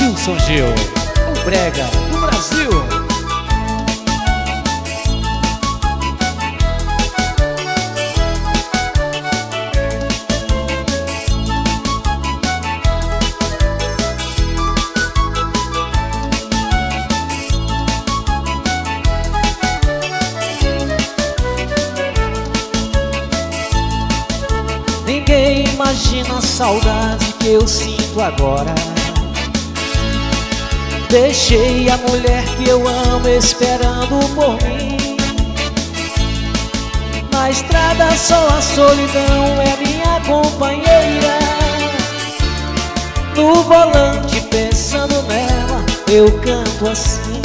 Wilson Gil, o brega do Brasil. Ninguém imagina a saudade que eu sinto agora. Deixei a mulher que eu amo esperando por mim. Na estrada só a solidão é minha companheira. No volante pensando nela, eu canto assim.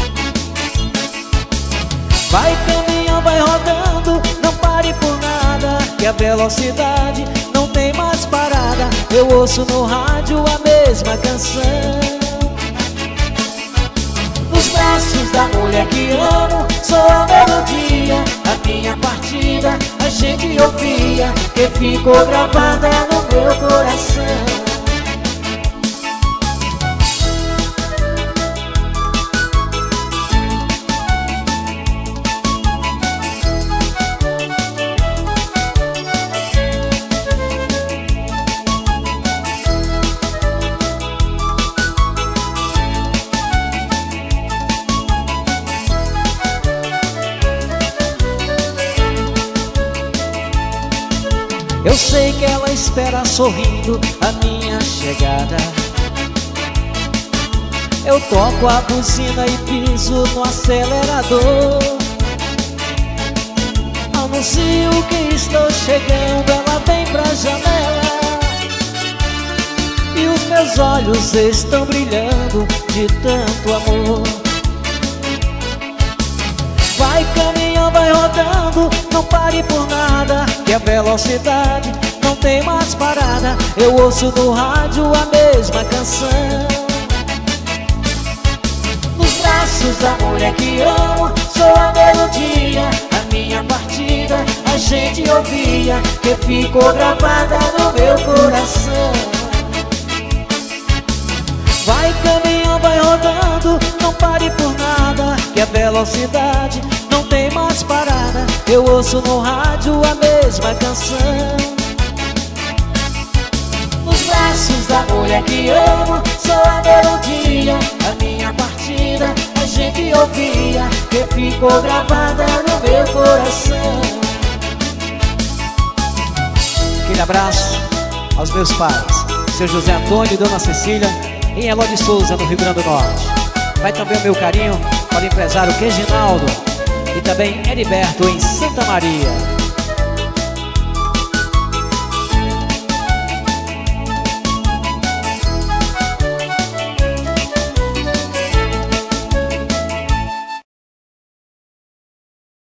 Vai caminhando, vai rodando, não pare por nada, que a velocidade não tem mais parada. Eu ouço no rádio a mesma canção. Nos braços da mulher que amo, só a melodia da minha partida a gente ouvia, que ficou gravada no meu coração. Eu sei que ela espera sorrindo a minha chegada. Eu toco a buzina e piso no acelerador. Anuncio que estou chegando, ela vem pra janela. E os meus olhos estão brilhando de tanto amor. Vai caminhando, vai rodando, não pare por nada, que a velocidade não tem mais parada. Eu ouço no rádio a mesma canção. Nos braços da mulher que amo, sou a melodia a minha partida a gente ouvia, que ficou gravada no meu coração. Vai caminhando, vai rodando, não pare por nada, que a velocidade não tem mais parada. Eu ouço no rádio a mesma canção. Nos braços da mulher que amo, só a melodia a minha partida a gente ouvia, que ficou gravada no meu coração. Aquele abraço aos meus pais, seu José Antônio e Dona Cecília, em Eló de Souza, no Rio Grande do Norte. Vai também o meu carinho para o empresário Reginaldo e também Heriberto, em Santa Maria.